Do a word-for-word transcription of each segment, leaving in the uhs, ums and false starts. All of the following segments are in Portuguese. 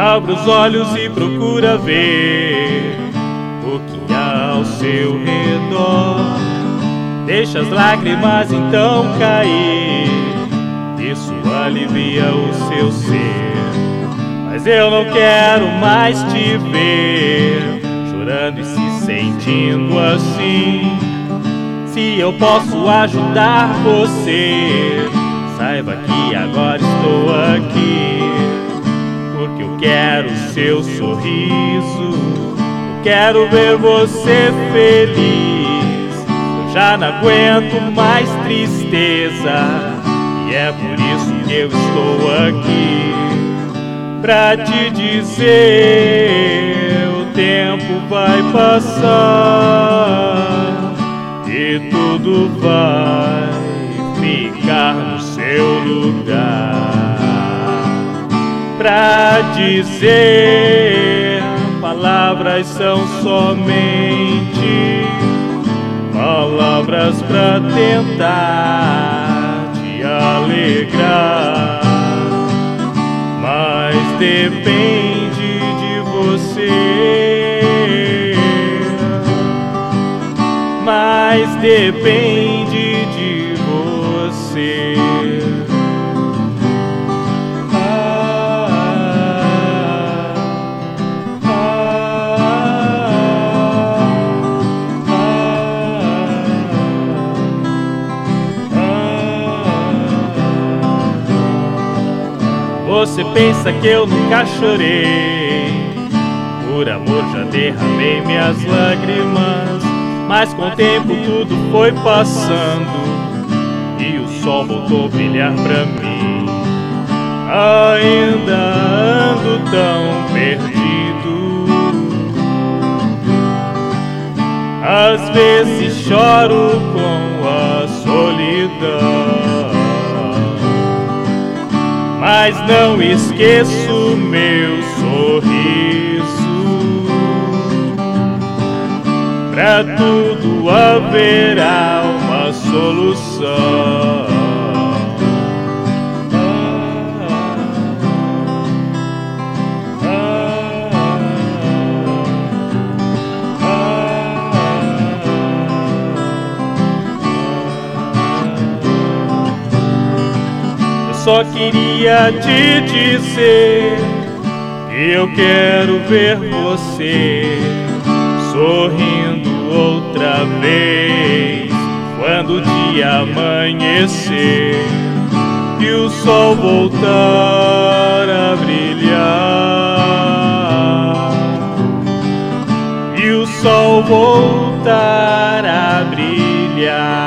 Abra os olhos e procura ver o que há ao seu redor. Deixa as lágrimas então cair, isso alivia o seu ser. Mas eu não quero mais te ver chorando e se sentindo assim. Se eu posso ajudar você, saiba que agora estou aqui, porque eu quero seu sorriso, eu quero ver você feliz. Eu já não aguento mais tristeza, e é por isso que eu estou aqui, pra te dizer: o tempo vai passar e tudo vai ficar no seu lugar. Pra dizer, palavras são somente palavras pra tentar te alegrar, mas depende de você, mas depende de você. Você pensa que eu nunca chorei, por amor já derramei minhas lágrimas, mas com o tempo tudo foi passando e o sol voltou a brilhar pra mim. Ainda ando tão perdido, às vezes choro com a solidão, mas não esqueço meu sorriso. Pra tudo haverá uma solução. Só queria te dizer que eu quero ver você sorrindo outra vez, quando o dia amanhecer e o sol voltar a brilhar, e o sol voltar a brilhar.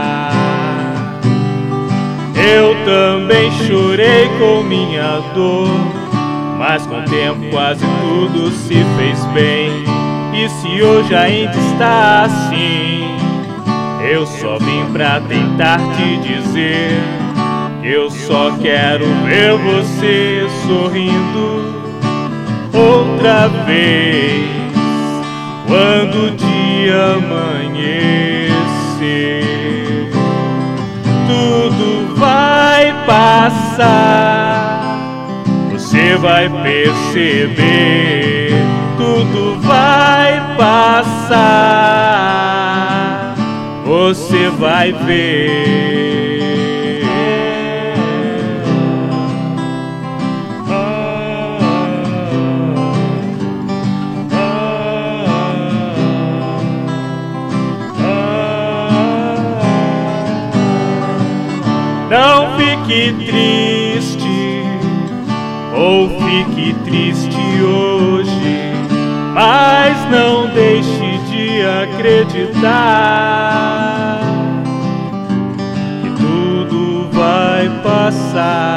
Eu também chorei com minha dor, mas com o tempo quase tudo se fez bem. E se hoje ainda está assim, eu só vim pra tentar te dizer que eu só quero ver você sorrindo outra vez, quando o dia amanhecer. Tudo vai passar, você vai perceber. Tudo vai passar, você vai ver. Não fique triste, ou fique triste hoje, mas não deixe de acreditar que tudo vai passar.